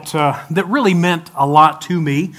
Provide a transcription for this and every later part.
that really meant a lot to me.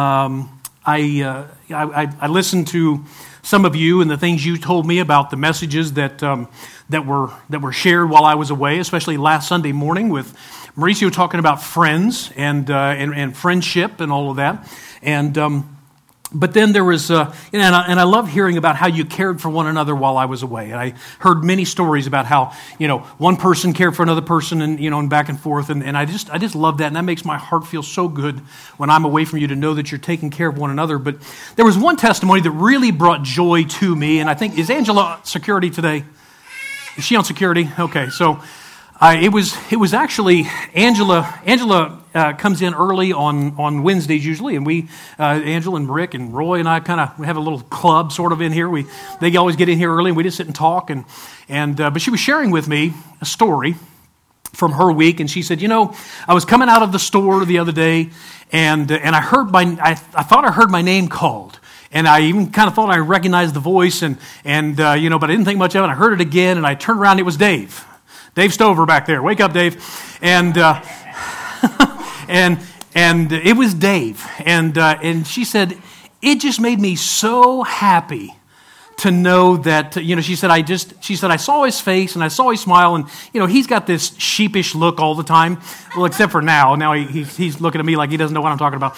I listened to some of you and the things you told me about the messages that were shared while I was away, especially last Sunday morning with Mauricio talking about friends and friendship and all of that. But then there was, and I love hearing about how you cared for one another while I was away. And I heard many stories about how, one person cared for another person and back and forth. And I just love that. And that makes my heart feel so good when I'm away from you to know that you're taking care of one another. But there was one testimony that really brought joy to me. And I think, is Angela security today? Is she on security? Okay, so it was actually Angela comes in early on Wednesdays usually, and we Angela and Rick and Roy and I we have a little club sort of in here. They always get in here early, and we just sit and talk. But she was sharing with me a story from her week, and she said, I was coming out of the store the other day, and I heard I thought I heard my name called. And I even kind of thought I recognized the voice, but I didn't think much of it. I heard it again, and I turned around, and it was Dave. Dave Stover back there. Wake up, Dave. And it was Dave. And she said, it just made me so happy to know that, she said, I saw his face and I saw his smile, and, he's got this sheepish look all the time. Well, except for now. Now he's looking at me like he doesn't know what I'm talking about.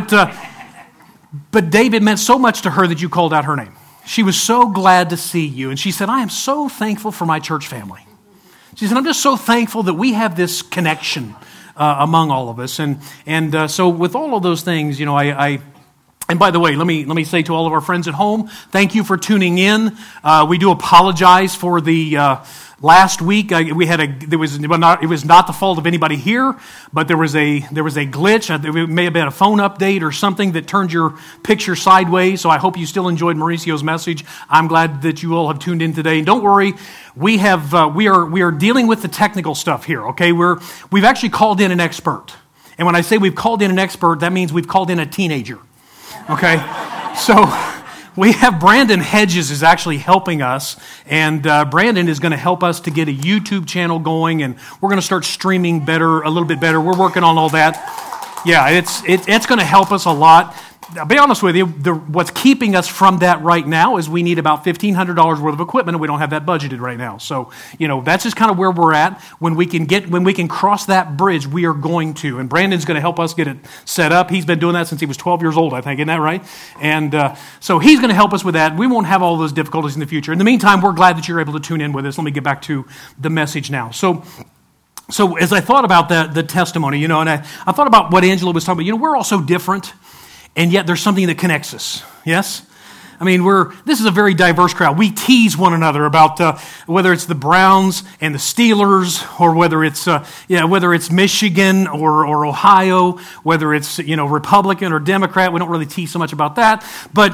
But Dave, it meant so much to her that you called out her name. She was so glad to see you. And she said, I am so thankful for my church family. She said, I'm just so thankful that we have this connection among all of us. And so with all of those things, and by the way, let me say to all of our friends at home, thank you for tuning in. We do apologize for the last week. It was not the fault of anybody here, but there was a glitch. It may have been a phone update or something that turned your picture sideways. So I hope you still enjoyed Mauricio's message. I'm glad that you all have tuned in today. And don't worry, we are dealing with the technical stuff here. Okay, we've actually called in an expert, and when I say we've called in an expert, that means we've called in a teenager. Okay, so we have Brandon Hedges is actually helping us, and Brandon is going to help us to get a YouTube channel going, and we're going to start streaming a little bit better. We're working on all that. Yeah, it's going to help us a lot. I'll be honest with you, what's keeping us from that right now is we need about $1,500 worth of equipment, and we don't have that budgeted right now. So, that's just kind of where we're at. When we can cross that bridge, we are going to. And Brandon's going to help us get it set up. He's been doing that since he was 12 years old, I think. Isn't that right? And so he's going to help us with that. We won't have all those difficulties in the future. In the meantime, we're glad that you're able to tune in with us. Let me get back to the message now. So as I thought about the testimony, and I thought about what Angela was talking about, we're all so different. And yet there's something that connects us, yes? I mean, this is a very diverse crowd. We tease one another about whether it's the Browns and the Steelers, or whether it's Michigan or Ohio, whether it's Republican or Democrat. We don't really tease so much about that, but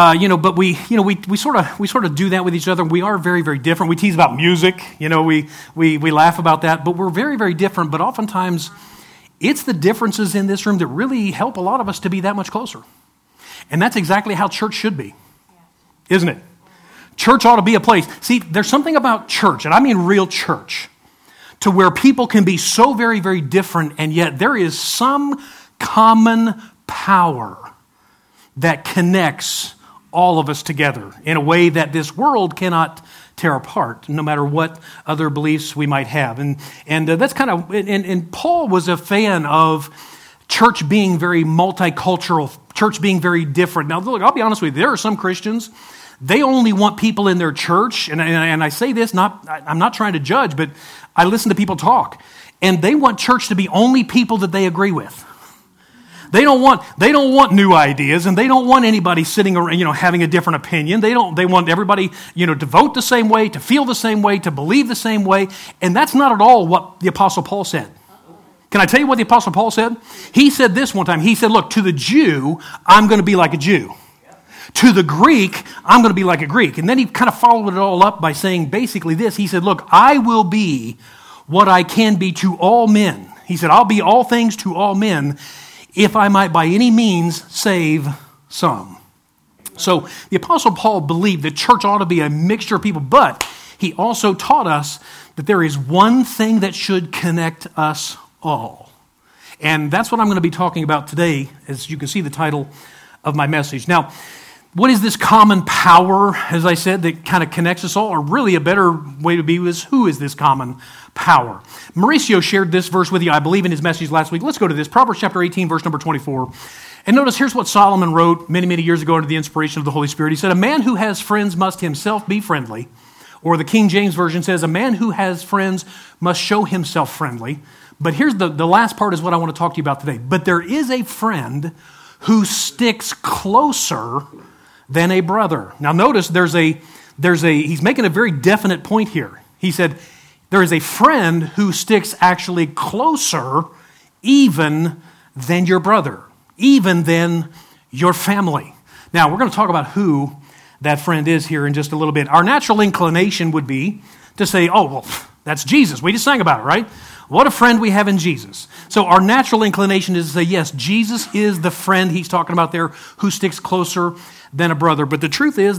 we sort of do that with each other. We are very, very different. We tease about music, we laugh about that, but we're very, very different. But oftentimes, it's the differences in this room that really help a lot of us to be that much closer. And that's exactly how church should be, isn't it? Church ought to be a place. See, there's something about church, and I mean real church, to where people can be so very, very different, and yet there is some common power that connects all of us together in a way that this world cannot tear apart, no matter what other beliefs we might have. And that's kind of, and Paul was a fan of church being very multicultural, church being very different. Now, look, I'll be honest with you, there are some Christians, they only want people in their church, and I say this, I'm not trying to judge, but I listen to people talk, and they want church to be only people that they agree with. They don't want new ideas, and they don't want anybody sitting around, having a different opinion. They want everybody, to vote the same way, to feel the same way, to believe the same way. And that's not at all what the Apostle Paul said. Can I tell you what the Apostle Paul said? He said this one time. He said, look, to the Jew, I'm going to be like a Jew. To the Greek, I'm going to be like a Greek. And then he kind of followed it all up by saying basically this. He said, look, I will be what I can be to all men. He said, I'll be all things to all men, if I might by any means save some. So the Apostle Paul believed that church ought to be a mixture of people, but he also taught us that there is one thing that should connect us all. And that's what I'm going to be talking about today, as you can see the title of my message. Now, what is this common power, as I said, that kind of connects us all? Or really a better way to be is, who is this common power? Mauricio shared this verse with you, I believe, in his message last week. Let's go to this. Proverbs chapter 18, verse number 24. And notice, here's what Solomon wrote many, many years ago under the inspiration of the Holy Spirit. He said, a man who has friends must himself be friendly. Or the King James Version says, a man who has friends must show himself friendly. But here's the last part is what I want to talk to you about today. But there is a friend who sticks closer than a brother. Now notice he's making a very definite point here. He said, there is a friend who sticks actually closer even than your brother, even than your family. Now we're going to talk about who that friend is here in just a little bit. Our natural inclination would be to say, oh, well, that's Jesus. We just sang about it, right? What a friend we have in Jesus. So our natural inclination is to say, yes, Jesus is the friend he's talking about there who sticks closer than a brother. But the truth is,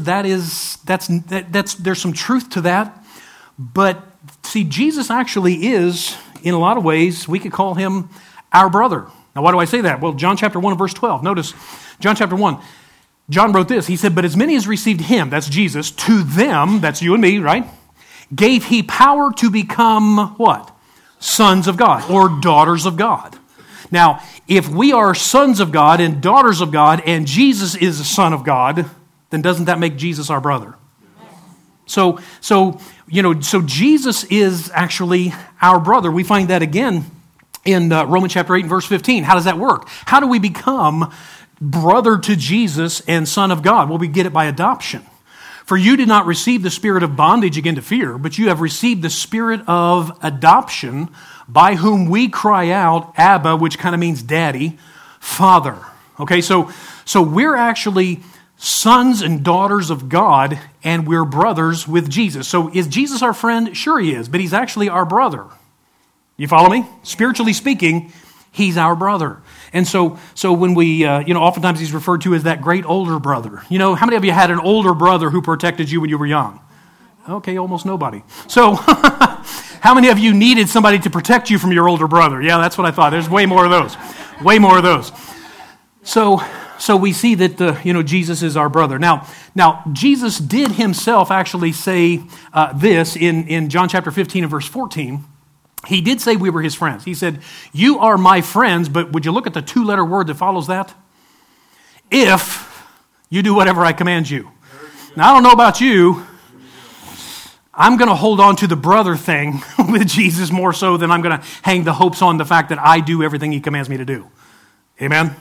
there's some truth to that. But see, Jesus actually is, in a lot of ways, we could call him our brother. Now, why do I say that? Well, John chapter 1 verse 12. Notice, John chapter 1. John wrote this. He said, but as many as received him, that's Jesus, to them, that's you and me, right? Gave he power to become what? Sons of God or daughters of God. Now, if we are sons of God and daughters of God and Jesus is a son of God, then doesn't that make Jesus our brother? So Jesus is actually our brother. We find that again in Romans chapter 8 and verse 15. How does that work? How do we become brother to Jesus and son of God? Well, we get it by adoption. For you did not receive the spirit of bondage again to fear, but you have received the spirit of adoption, by whom we cry out, Abba, which kind of means daddy, Father. Okay, so we're actually sons and daughters of God, and we're brothers with Jesus. So is Jesus our friend? Sure he is, but he's actually our brother. You follow me? Spiritually speaking, he's our brother. And so when we, oftentimes he's referred to as that great older brother. You know, how many of you had an older brother who protected you when you were young? Okay, almost nobody. So how many of you needed somebody to protect you from your older brother? Yeah, that's what I thought. There's way more of those. Way more of those. So we see that, Jesus is our brother. Now, Jesus did himself actually say this in John chapter 15 and verse 14. He did say we were his friends. He said, you are my friends, but would you look at the two-letter word that follows that? If you do whatever I command you. Now, I don't know about you. I'm going to hold on to the brother thing with Jesus more so than I'm going to hang the hopes on the fact that I do everything he commands me to do. Amen?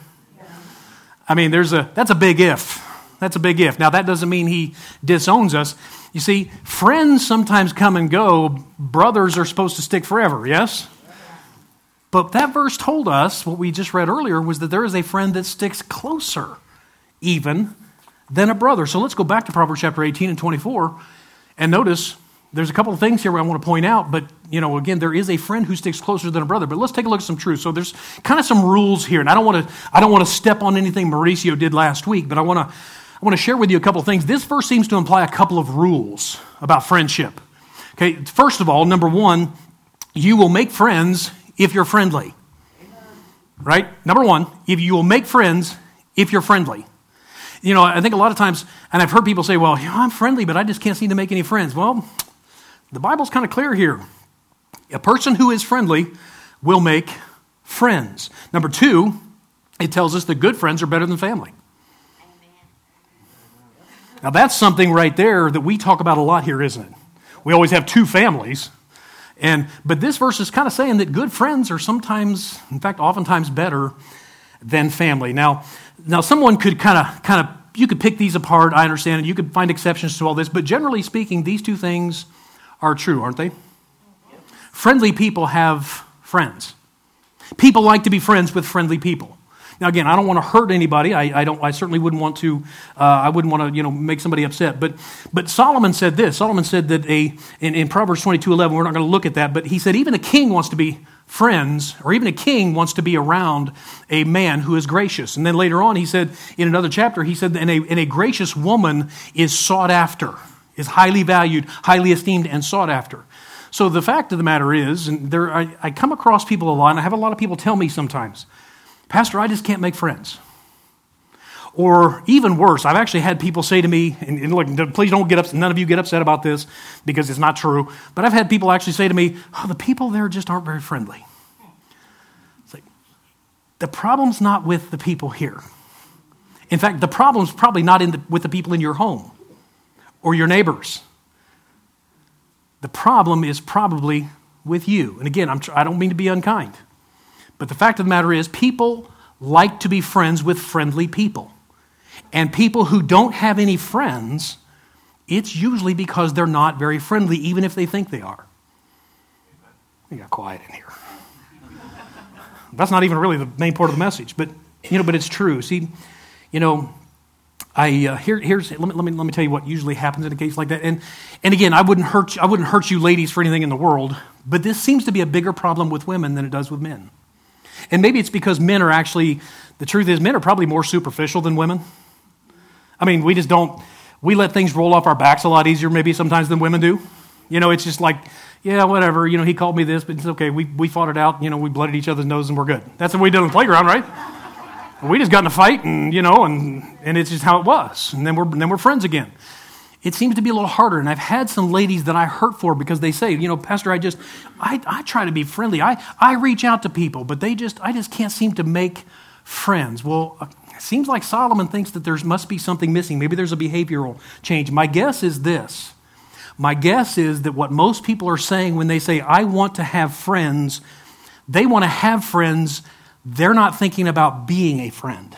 I mean, that's a big if. That's a big if. Now, that doesn't mean he disowns us. You see, friends sometimes come and go. Brothers are supposed to stick forever, yes? But that verse told us, what we just read earlier, was that there is a friend that sticks closer even than a brother. So let's go back to Proverbs chapter 18 and 24. And notice, there's a couple of things here where I want to point out. But, again, there is a friend who sticks closer than a brother. But let's take a look at some truth. So there's kind of some rules here. And I don't want to step on anything Mauricio did last week, but I want to share with you a couple of things. This verse seems to imply a couple of rules about friendship. Okay, first of all, number one, you will make friends if you're friendly. Right? Number one, if you will make friends if you're friendly. I think a lot of times, and I've heard people say, well, I'm friendly, but I just can't seem to make any friends. Well, the Bible's kind of clear here. A person who is friendly will make friends. Number two, it tells us that good friends are better than family. Now, that's something right there that we talk about a lot here, isn't it? We always have two families. But this verse is kind of saying that good friends are sometimes, in fact, oftentimes better than family. Now someone could you could pick these apart, I understand, and you could find exceptions to all this, but generally speaking, these two things are true, aren't they? Friendly people have friends. People like to be friends with friendly people. Now, again, I don't want to hurt anybody. I certainly wouldn't want to. I wouldn't want to, make somebody upset. But Solomon said this. Solomon said that in Proverbs 22:11. We're not going to look at that. But he said even a king wants to be friends, or even a king wants to be around a man who is gracious. And then later on, he said in another chapter, he said, and a gracious woman is sought after, is highly valued, highly esteemed, and sought after. So the fact of the matter is, and I come across people a lot, and I have a lot of people tell me sometimes, Pastor, I just can't make friends. Or even worse, I've actually had people say to me, and look, please don't get upset, none of you get upset about this because it's not true, but I've had people actually say to me, oh, the people there just aren't very friendly. It's like, the problem's not with the people here. In fact, the problem's probably not with the people in your home or your neighbors. The problem is probably with you. And again, I don't mean to be unkind, but the fact of the matter is people like to be friends with friendly people. And people who don't have any friends, it's usually because they're not very friendly, even if they think they are. You got quiet in here. That's not even really the main part of the message, but it's true. See, here's let me tell you what usually happens in a case like that. And again, I wouldn't hurt you ladies for anything in the world, but this seems to be a bigger problem with women than it does with men. And maybe it's because men are actually, the truth is, men are probably more superficial than women. I mean, we let things roll off our backs a lot easier maybe sometimes than women do. It's just like, yeah, whatever, he called me this, but it's okay. We fought it out, we blooded each other's noses and we're good. That's what we did on the playground, right? We just got in a fight and it's just how it was. And then we're friends again. It seems to be a little harder. And I've had some ladies that I hurt for because they say, Pastor, I try to be friendly. I reach out to people, but I just can't seem to make friends. Well, it seems like Solomon thinks that there must be something missing. Maybe there's a behavioral change. My guess is this. My guess is that what most people are saying when they say, I want to have friends, they want to have friends. They're not thinking about being a friend.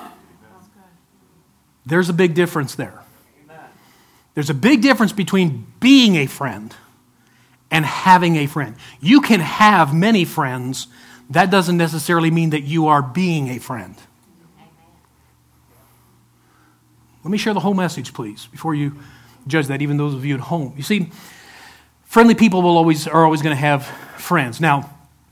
There's a big difference there. There's a big difference between being a friend and having a friend. You can have many friends. That doesn't necessarily mean that you are being a friend. Let me share the whole message, please, before you judge that, even those of you at home. You see, friendly people are always going to have friends. Now,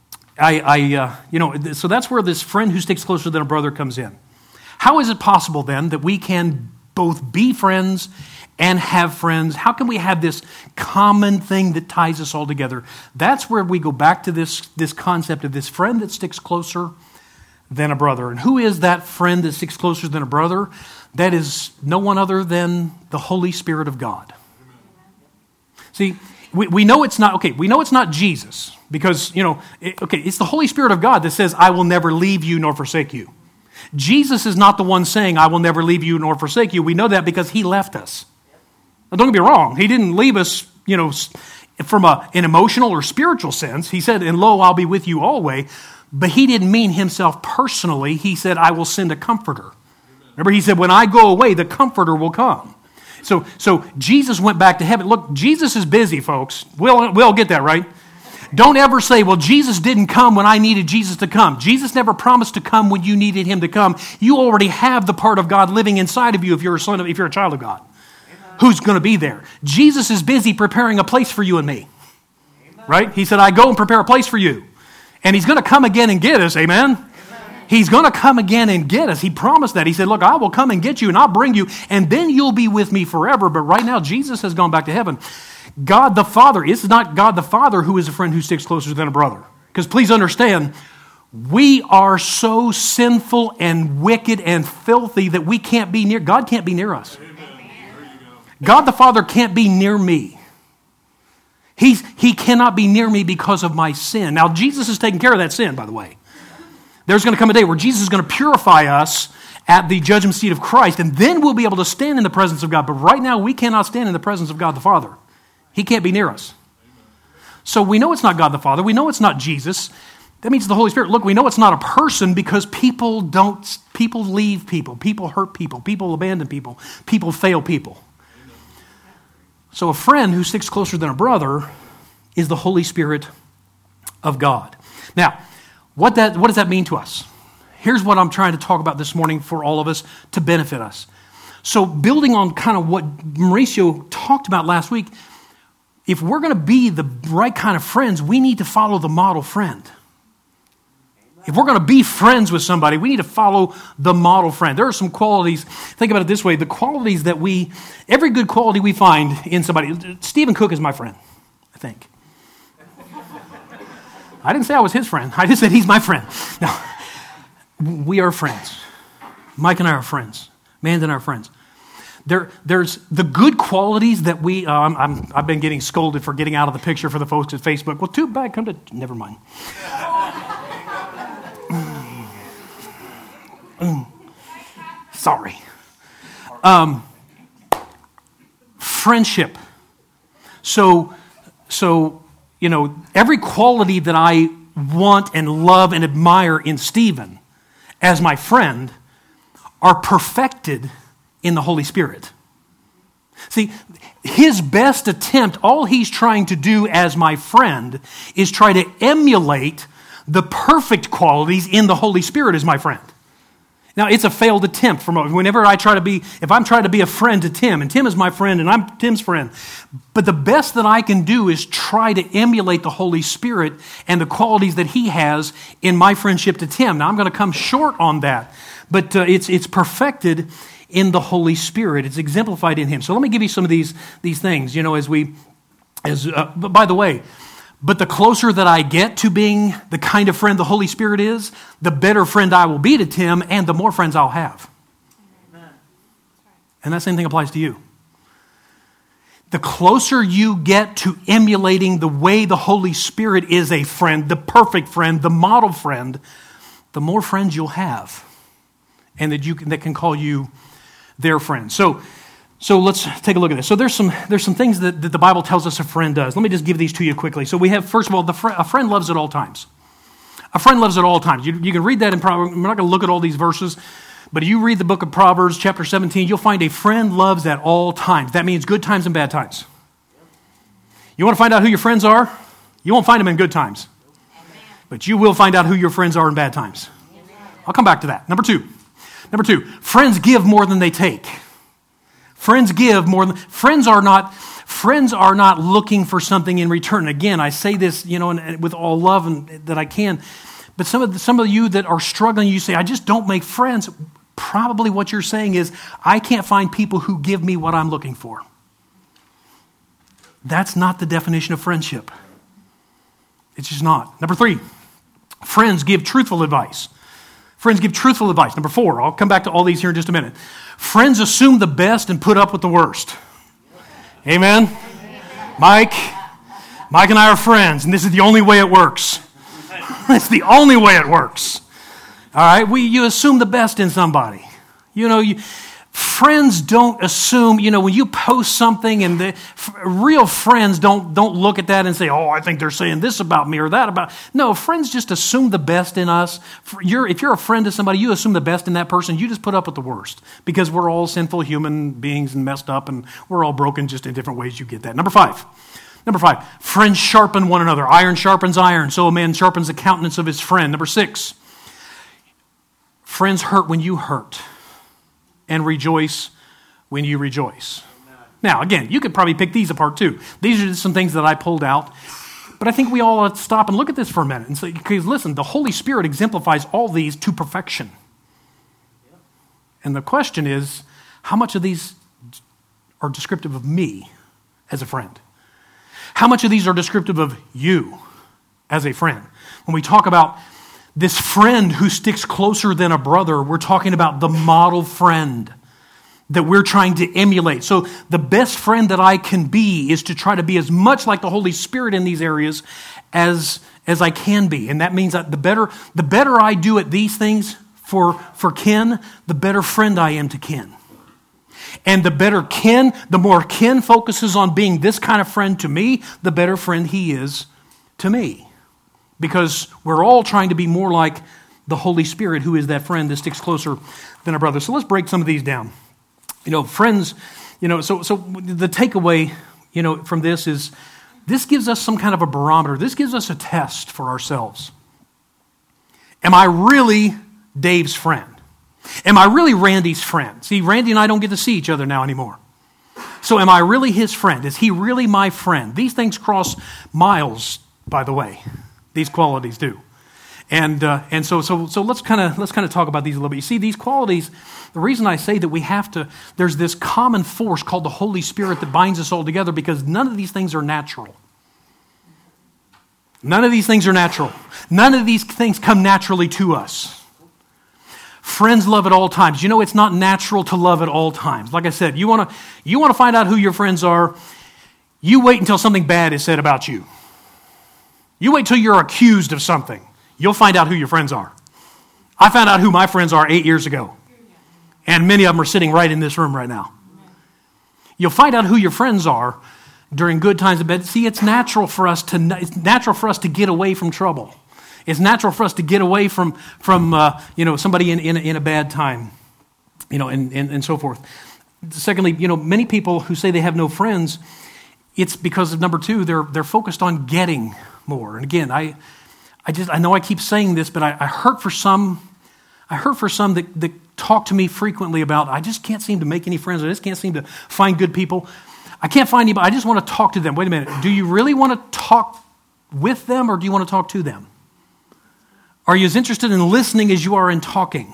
so that's where this friend who sticks closer than a brother comes in. How is it possible then that we can both be friends and have friends? How can we have this common thing that ties us all together? That's where we go back to this concept of this friend that sticks closer than a brother. And who is that friend that sticks closer than a brother? That is no one other than the Holy Spirit of God. See, we know it's not, we know it's not Jesus because, it's the Holy Spirit of God that says, I will never leave you nor forsake you. Jesus is not the one saying, I will never leave you nor forsake you. We know that because he left us. Now, don't get me wrong. He didn't leave us, from an emotional or spiritual sense. He said, and lo, I'll be with you always. But he didn't mean himself personally. He said, I will send a comforter. Remember, he said, when I go away, the comforter will come. So Jesus went back to heaven. Look, Jesus is busy, folks. We'll get that, right? Don't ever say, well, Jesus didn't come when I needed Jesus to come. Jesus never promised to come when you needed him to come. You already have the part of God living inside of you if you're a child of God. Amen. Who's going to be there? Jesus is busy preparing a place for you and me. Amen. Right? He said, I go and prepare a place for you. And he's going to come again and get us. Amen? He's going to come again and get us. He promised that. He said, look, I will come and get you and I'll bring you and then you'll be with me forever. But right now, Jesus has gone back to heaven. God the Father, it's not God the Father who is a friend who sticks closer than a brother. Because please understand, we are so sinful and wicked and filthy that we can't be near, God can't be near us. God the Father can't be near me. He cannot be near me because of my sin. Now, Jesus is taking care of that sin, by the way. There's going to come a day where Jesus is going to purify us at the judgment seat of Christ, and then we'll be able to stand in the presence of God. But right now, we cannot stand in the presence of God the Father. He can't be near us. So we know it's not God the Father. We know it's not Jesus. That means the Holy Spirit. Look, we know it's not a person because people leave people. People hurt people. People abandon people. People fail people. So a friend who sticks closer than a brother is the Holy Spirit of God. Now, what does that mean to us? Here's what I'm trying to talk about this morning for all of us to benefit us. So building on kind of what Mauricio talked about last week, if we're going to be the right kind of friends, we need to follow the model friend. If we're going to be friends with somebody, we need to follow the model friend. There are some qualities, think about it this way, the qualities that every good quality we find in somebody. Stephen Cook is my friend, I think. I didn't say I was his friend. I just said he's my friend. No, we are friends. Mike and I are friends. Amanda and I are friends. There's the good qualities that we, I've been getting scolded for getting out of the picture for the folks at Facebook. Well, too bad, never mind. Sorry. Friendship. So, every quality that I want and love and admire in Stephen as my friend are perfected in the Holy Spirit. See, his best attempt, all he's trying to do as my friend is try to emulate the perfect qualities in the Holy Spirit as my friend. Now, it's a failed attempt whenever if I'm trying to be a friend to Tim, and Tim is my friend and I'm Tim's friend, but the best that I can do is try to emulate the Holy Spirit and the qualities that he has in my friendship to Tim. Now, I'm going to come short on that, but it's perfected in the Holy Spirit. It's exemplified in him. So let me give you some of these things, by the way, but the closer that I get to being the kind of friend the Holy Spirit is, the better friend I will be to Tim and the more friends I'll have. Amen. And that same thing applies to you. The closer you get to emulating the way the Holy Spirit is a friend, the perfect friend, the model friend, the more friends you'll have and that can call you their friend. So let's take a look at this. So there's some things that the Bible tells us a friend does. Let me just give these to you quickly. So we have, first of all, a friend loves at all times. A friend loves at all times. You can read that in Proverbs. We're not going to look at all these verses, but if you read the book of Proverbs, chapter 17, you'll find a friend loves at all times. That means good times and bad times. You want to find out who your friends are? You won't find them in good times. But you will find out who your friends are in bad times. I'll come back to that. Number two, friends give more than they take. Friends give more than friends are not looking for something in return. Again, I say this, and with all love and that I can. But some of you that are struggling, you say, I just don't make friends. Probably what you're saying is, I can't find people who give me what I'm looking for. That's not the definition of friendship. It's just not. Number 3, friends give truthful advice. Friends give truthful advice. Number 4, I'll come back to all these here in just a minute. Friends assume the best and put up with the worst. Amen? Mike and I are friends, and this is the only way it works. It's the only way it works. All right? You assume the best in somebody. Friends don't assume, when you post something and real friends don't look at that and say, oh, I think they're saying this about me or that about. No, friends just assume the best in us. If you're a friend to somebody, you assume the best in that person. You just put up with the worst because we're all sinful human beings and messed up and we're all broken just in different ways. You get that. Number 5, friends sharpen one another. Iron sharpens iron, so a man sharpens the countenance of his friend. Number 6, friends hurt when you hurt and rejoice when you rejoice. Amen. Now, again, you could probably pick these apart too. These are just some things that I pulled out. But I think we all ought to stop and look at this for a minute and say, because listen, the Holy Spirit exemplifies all these to perfection. Yep. And the question is, how much of these are descriptive of me as a friend? How much of these are descriptive of you as a friend? When we talk about this friend who sticks closer than a brother, we're talking about the model friend that we're trying to emulate. So the best friend that I can be is to try to be as much like the Holy Spirit in these areas as I can be. And that means that the better I do at these things for Ken, the better friend I am to Ken. And the more Ken focuses on being this kind of friend to me, the better friend he is to me. Because we're all trying to be more like the Holy Spirit, who is that friend that sticks closer than a brother. So let's break some of these down. Friends, so the takeaway, from this is, this gives us some kind of a barometer. This gives us a test for ourselves. Am I really Dave's friend? Am I really Randy's friend? See, Randy and I don't get to see each other now anymore. So am I really his friend? Is he really my friend? These things cross miles, by the way. These qualities do. And so let's kind of talk about these a little bit. You see, these qualities, the reason I say that there's this common force called the Holy Spirit that binds us all together, because none of these things are natural. None of these things are natural. None of these things come naturally to us. Friends love at all times. You know, it's not natural to love at all times. Like I said, you want to find out who your friends are, you wait until something bad is said about you. You wait till you're accused of something. You'll find out who your friends are. I found out who my friends are 8 years ago. And many of them are sitting right in this room right now. You'll find out who your friends are during good times and bad. See, it's natural for us to get away from trouble. It's natural for us to get away from somebody in a bad time, and so forth. Secondly, many people who say they have no friends, it's because of number two, they're focused on getting more. And again, I know I keep saying this, but I hurt for some that talk to me frequently about, I just can't seem to make any friends. I just can't seem to find good people. I can't find anybody. I just want to talk to them. Wait a minute. Do you really want to talk with them or do you want to talk to them? Are you as interested in listening as you are in talking?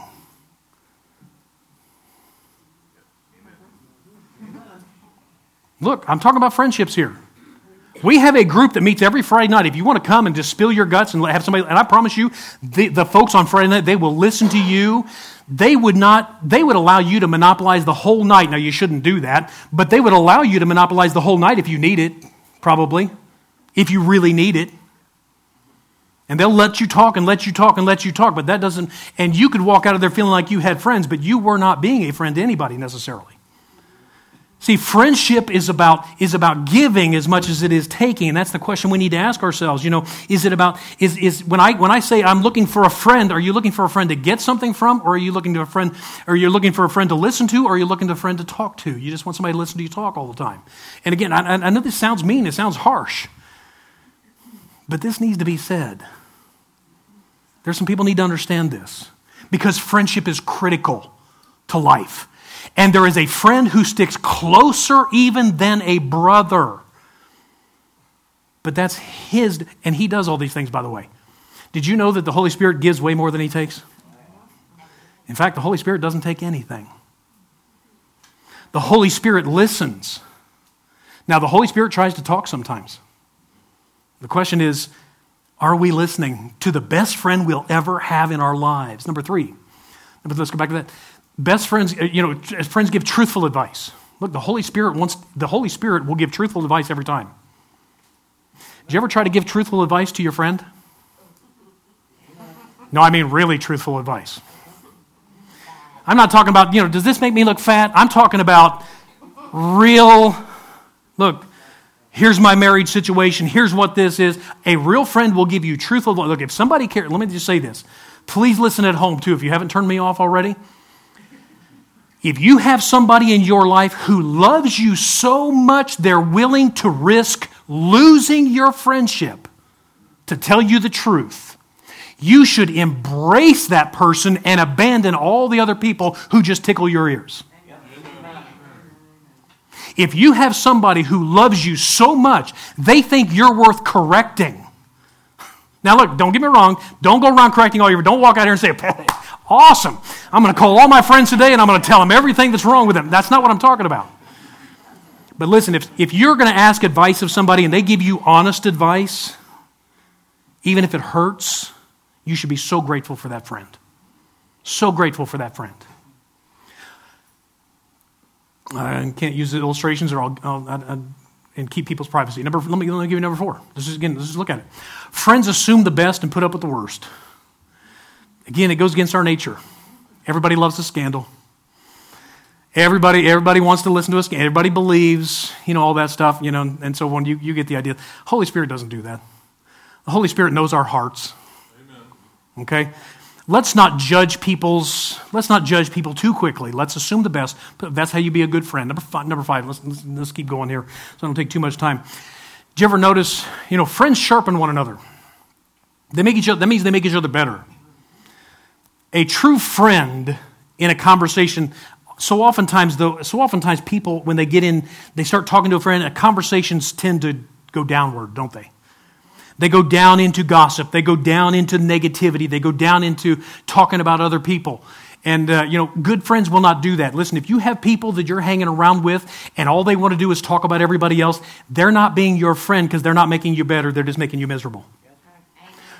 Look, I'm talking about friendships here. We have a group that meets every Friday night. If you want to come and just spill your guts and have somebody, and I promise you, the folks on Friday night, they will listen to you. They would allow you to monopolize the whole night. Now, you shouldn't do that, but they would allow you to monopolize the whole night if you need it, probably, if you really need it. And they'll let you talk and let you talk and let you talk, but that doesn't, and you could walk out of there feeling like you had friends, but you were not being a friend to anybody necessarily. See, friendship is about giving as much as it is taking, and that's the question we need to ask ourselves. Is it about when I say I'm looking for a friend, are you looking for a friend to get something from, or are you looking for a friend to listen to, or are you looking for a friend to talk to? You just want somebody to listen to you talk all the time. And again, I know this sounds mean, it sounds harsh, but this needs to be said. There's some people need to understand this because friendship is critical to life. And there is a friend who sticks closer even than a brother. But that's his, and he does all these things, by the way. Did you know that the Holy Spirit gives way more than he takes? In fact, the Holy Spirit doesn't take anything. The Holy Spirit listens. Now, the Holy Spirit tries to talk sometimes. The question is, are we listening to the best friend we'll ever have in our lives? Number three. Let's go back to that. Best friends, friends give truthful advice. Look, the Holy Spirit will give truthful advice every time. Did you ever try to give truthful advice to your friend? No, I mean really truthful advice. I'm not talking about, does this make me look fat? I'm talking about real, look, here's my marriage situation. Here's what this is. A real friend will give you truthful advice. Look, if somebody cares, let me just say this. Please listen at home too if you haven't turned me off already. If you have somebody in your life who loves you so much they're willing to risk losing your friendship to tell you the truth, you should embrace that person and abandon all the other people who just tickle your ears. If you have somebody who loves you so much they think you're worth correcting. Now look, don't get me wrong. Don't go around correcting all your friends. Don't walk out here and say, awesome, I'm going to call all my friends today and I'm going to tell them everything that's wrong with them. That's not what I'm talking about. But listen, if you're going to ask advice of somebody and they give you honest advice, even if it hurts, you should be so grateful for that friend. So grateful for that friend. I can't use the illustrations or I'll and keep people's privacy. Let me give you number 4. Let's just look at it. Friends assume the best and put up with the worst. Again, it goes against our nature. Everybody loves a scandal. Everybody wants to listen to us. Everybody believes, all that stuff, and so on. You get the idea. Holy Spirit doesn't do that. The Holy Spirit knows our hearts. Amen. Okay? Let's not judge people too quickly. Let's assume the best. But that's how you be a good friend. Number five. Let's keep going here, so I don't take too much time. Did you ever notice? Friends sharpen one another. That means they make each other better. A true friend in a conversation. So oftentimes people when they start talking to a friend, conversations tend to go downward, don't they? They go down into gossip. They go down into negativity. They go down into talking about other people. And, good friends will not do that. Listen, if you have people that you're hanging around with and all they want to do is talk about everybody else, they're not being your friend because they're not making you better. They're just making you miserable.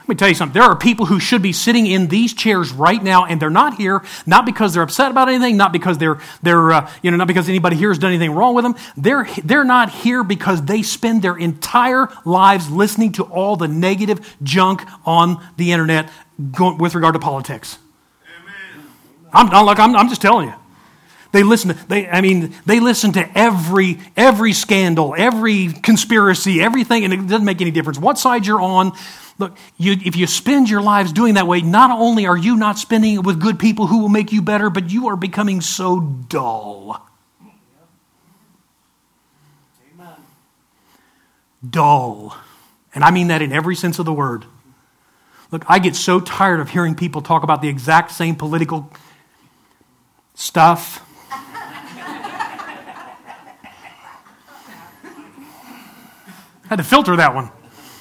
Let me tell you something. There are people who should be sitting in these chairs right now, and they're not here, not because they're upset about anything, not because not because anybody here has done anything wrong with them. They're not here because they spend their entire lives listening to all the negative junk on the internet with regard to politics. Amen. I'm just telling you. They listen to every scandal, every conspiracy, everything, and it doesn't make any difference what side you're on. Look, if you spend your lives doing that way, not only are you not spending it with good people who will make you better, but you are becoming so dull. Amen. Dull. And I mean that in every sense of the word. Look, I get so tired of hearing people talk about the exact same political stuff. Had to filter that one.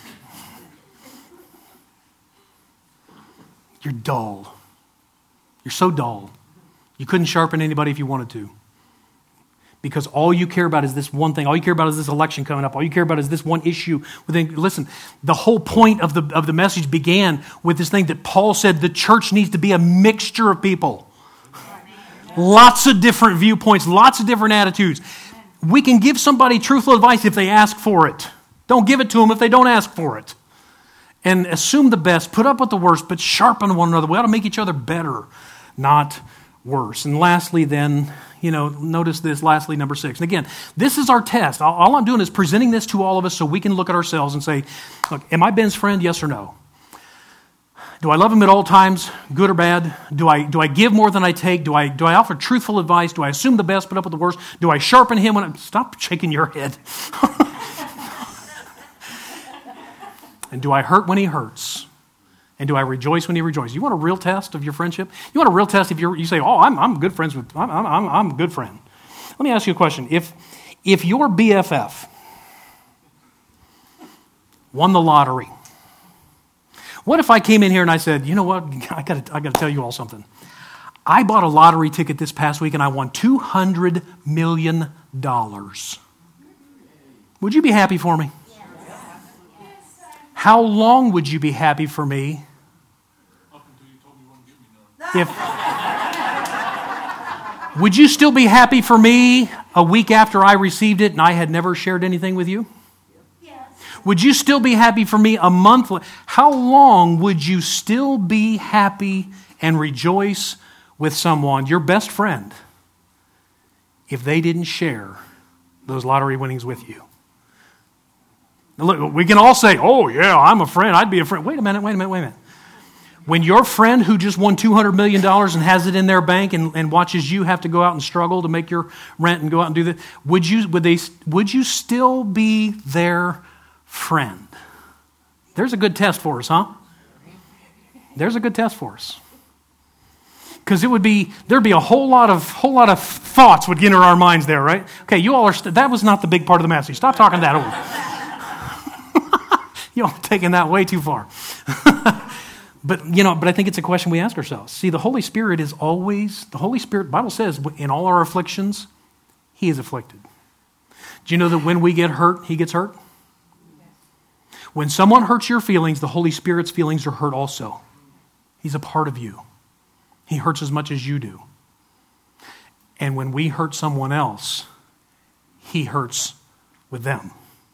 You're dull. You're so dull. You couldn't sharpen anybody if you wanted to. Because all you care about is this one thing. All you care about is this election coming up. All you care about is this one issue. Listen, the whole point of the message began with this thing that Paul said the church needs to be a mixture of people. Lots of different viewpoints, lots of different attitudes. We can give somebody truthful advice if they ask for it. Don't give it to them if they don't ask for it. And assume the best, put up with the worst, but sharpen one another. We ought to make each other better, not worse. And lastly then, notice this, lastly, number 6. And again, this is our test. All I'm doing is presenting this to all of us so we can look at ourselves and say, look, am I Ben's friend, yes or no? Do I love him at all times, good or bad? Do I give more than I take? Do I offer truthful advice? Do I assume the best, put up with the worst? Do I sharpen him when Stop shaking your head. And do I hurt when he hurts? And do I rejoice when he rejoices? You want a real test of your friendship? You want a real test if you say, "Oh, I'm good friends with I'm a good friend." Let me ask you a question. If your BFF won the lottery, what if I came in here and I said, "You know what? I got to tell you all something. I bought a lottery ticket this past week and I won $200 million. Would you be happy for me? How long would you be happy for me would you still be happy for me a week after I received it and I had never shared anything with you? Yes. Would you still be happy for me a month? How long would you still be happy and rejoice with someone, your best friend, if they didn't share those lottery winnings with you? Now look, we can all say, "Oh yeah, I'm a friend. I'd be a friend." Wait a minute. When your friend who just won $200 million and has it in their bank and watches you have to go out and struggle to make your rent and go out and do that, would you still be their friend? There's a good test for us, huh? There's a good test for us. Because there'd be a whole lot of thoughts would get into our minds there, right? Okay, you all are. That was not the big part of the message. Stop talking that over. Y'all are taking that way too far. But I think it's a question we ask ourselves. See, the Holy Spirit, the Bible says, in all our afflictions, He is afflicted. Do you know that when we get hurt, He gets hurt? When someone hurts your feelings, the Holy Spirit's feelings are hurt also. He's a part of you. He hurts as much as you do. And when we hurt someone else, He hurts with them.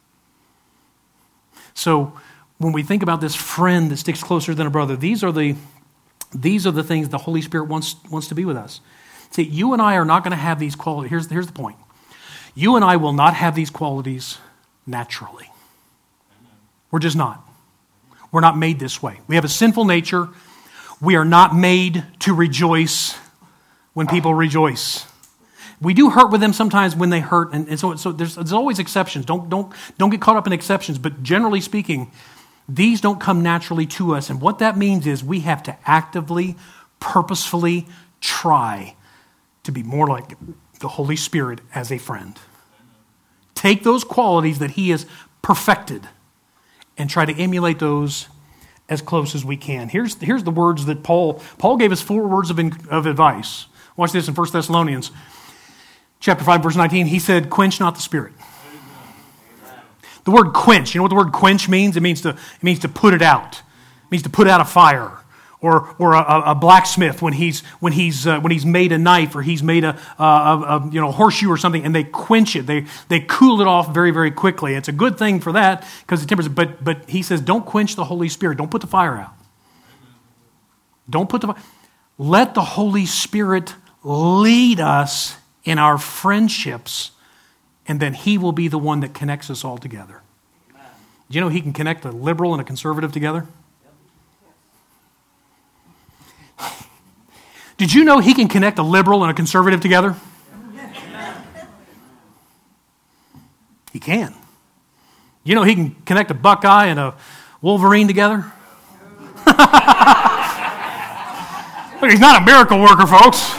So when we think about this friend that sticks closer than a brother, these are the things the Holy Spirit wants to be with us. See, you and I are not going to have these qualities. Here's the point. You and I will not have these qualities naturally. We're just not. We're not made this way. We have a sinful nature. We are not made to rejoice when people rejoice. We do hurt with them sometimes when they hurt, and so there's always exceptions. Don't get caught up in exceptions, but generally speaking, these don't come naturally to us. And what that means is we have to actively, purposefully try to be more like the Holy Spirit as a friend. Take those qualities that He has perfected and try to emulate those as close as we can. Here's the words that Paul gave us 4 words of advice. Watch this in 1 Thessalonians chapter 5, verse 19. He said, "Quench not the Spirit." Amen. The word quench, you know what the word quench means? It means to put it out. means to put out a fire, or a blacksmith when he's made a knife, or he's made a horseshoe or something, and they quench it. They cool it off very, very quickly. It's a good thing for that because it tempers it. But he says, don't quench the Holy Spirit. Don't put the fire out. Let the Holy Spirit lead us in our friendships, and then He will be the one that connects us all together. Do you know He can connect a liberal and a conservative together? Did you know He can connect a liberal and a conservative together? He can. You know He can connect a Buckeye and a Wolverine together? Look, He's not a miracle worker, folks.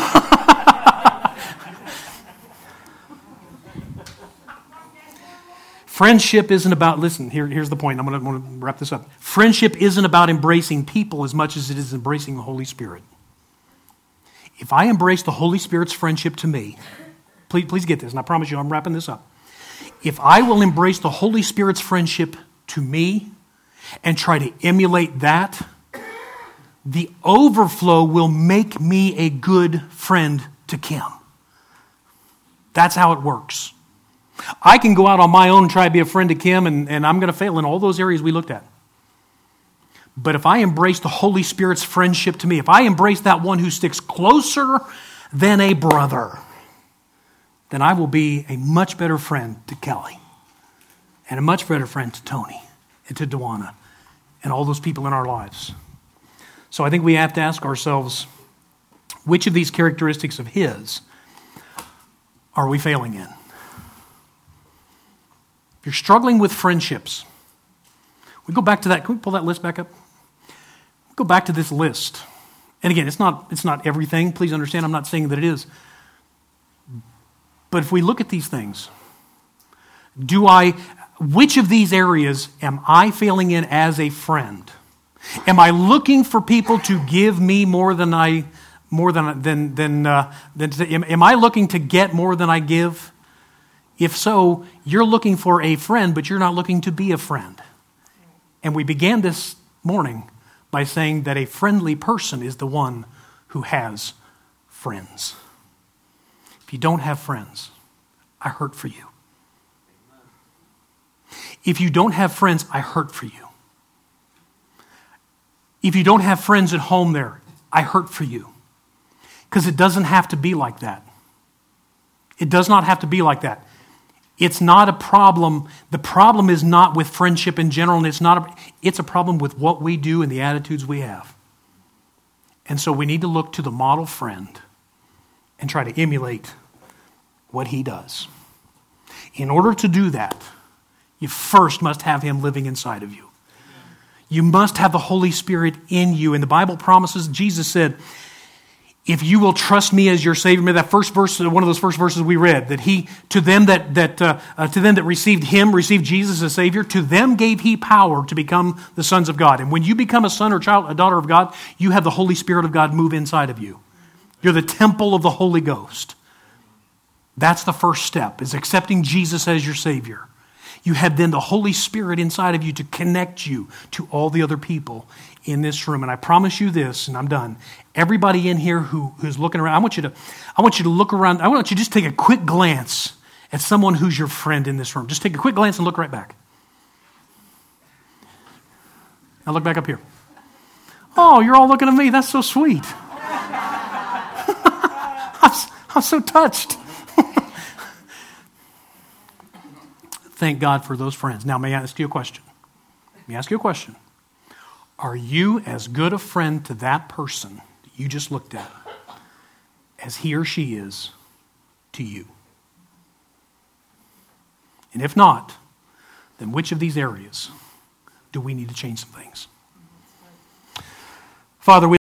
Friendship isn't about, listen, here's the point. I'm going to wrap this up. Friendship isn't about embracing people as much as it is embracing the Holy Spirit. If I embrace the Holy Spirit's friendship to me, please get this, and I promise you I'm wrapping this up. If I will embrace the Holy Spirit's friendship to me and try to emulate that, the overflow will make me a good friend to Kim. That's how it works. I can go out on my own and try to be a friend to Kim, and I'm going to fail in all those areas we looked at. But if I embrace the Holy Spirit's friendship to me, if I embrace that one who sticks closer than a brother, then I will be a much better friend to Kelly, and a much better friend to Tony, and to Dewana, and all those people in our lives. So I think we have to ask ourselves, which of these characteristics of His are we failing in? If you're struggling with friendships, we go back to that. Can we pull that list back up? Go back to this list. And again, it's not everything. Please understand, I'm not saying that it is. But if we look at these things, which of these areas am I failing in as a friend? Am I looking for people to give me am I looking to get more than I give? If so, you're looking for a friend, but you're not looking to be a friend. And we began this morning by saying that a friendly person is the one who has friends. If you don't have friends, I hurt for you. If you don't have friends, I hurt for you. If you don't have friends at home there, I hurt for you. Because it doesn't have to be like that. It does not have to be like that. It's not a problem. The problem is not with friendship in general, and it's a problem with what we do and the attitudes we have. And so we need to look to the model friend and try to emulate what he does. In order to do that, you first must have him living inside of you. You must have the Holy Spirit in you. And the Bible promises, Jesus said, if you will trust me as your Savior, remember that first verse, one of those first verses we read, that to them that received Him, received Jesus as Savior, to them gave He power to become the sons of God. And when you become a son or child, a daughter of God, you have the Holy Spirit of God move inside of you. You're the temple of the Holy Ghost. That's the first step, is accepting Jesus as your Savior. You have then the Holy Spirit inside of you to connect you to all the other people in this room. And I promise you this, and I'm done. Everybody in here who's looking around, I want you to look around. I want you to just take a quick glance at someone who's your friend in this room. Just take a quick glance and look right back. Now look back up here. Oh, you're all looking at me. That's so sweet. I'm so touched. Thank God for those friends. Now, may I ask you a question? Are you as good a friend to that person that you just looked at as he or she is to you? And if not, then which of these areas do we need to change some things? Father,